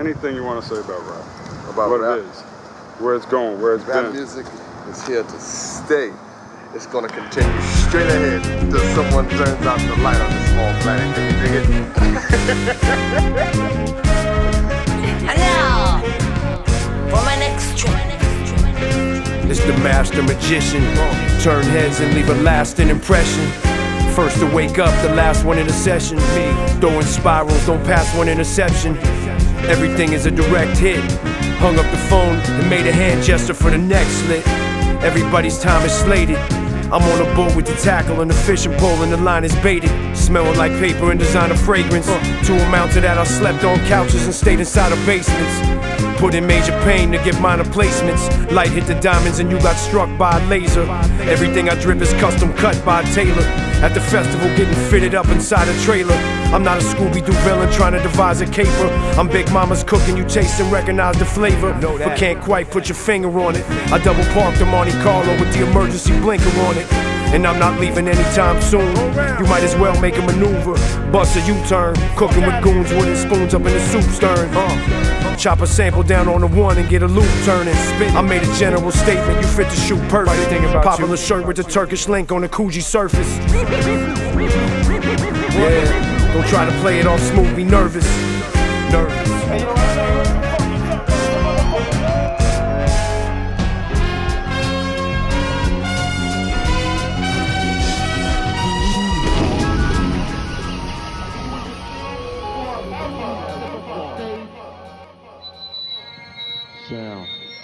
anything you want to say about rap. About what rap? it is, where it's going, where it's Rap been. music is here to stay. It's gonna continue straight ahead until someone turns out the light on this small planet. Can you dig it? And now, for my next track. It's the master magician. Turn heads and leave a lasting impression. First to wake up, the last one in a session. Me throwing spirals, don't pass one interception. Everything is a direct hit. Hung up the phone and made a hand gesture for the next slit. Everybody's time is slated. I'm on a boat with the tackle and the fishing pole and the line is baited. Smelling like paper and designer fragrance. To amount to that, I slept on couches and stayed inside of basements. Put in major pain to get minor placements. Light hit the diamonds and you got struck by a laser. Everything I drip is custom cut by a tailor. At the festival getting fitted up inside a trailer. I'm not a Scooby-Doo villain trying to devise a caper. I'm Big Mama's cooking, you taste and recognize the flavor, but can't quite put your finger on it. I double parked the Monte Carlo with the emergency blinker on it. And I'm not leaving anytime soon. You might as well make a maneuver, bust a U-turn. Cooking with goons, wooden spoons up in the soup stern. Chop a sample down on the one and get a loop turning. I made a general statement, you fit to shoot perfect. Popular shirt with the Turkish link on the Coogee surface. Yeah, don't try to play it off smooth, be nervous.